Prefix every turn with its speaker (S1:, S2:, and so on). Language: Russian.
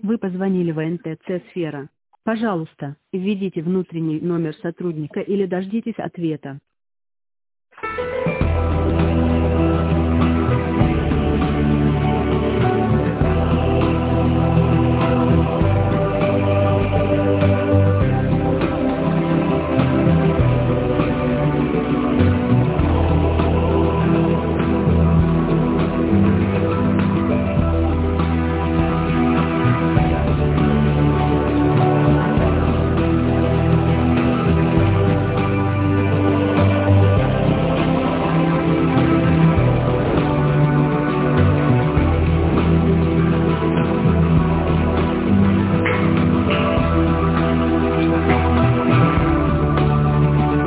S1: Вы позвонили в НТЦ «Сфера». Пожалуйста, введите внутренний номер сотрудника или дождитесь ответа.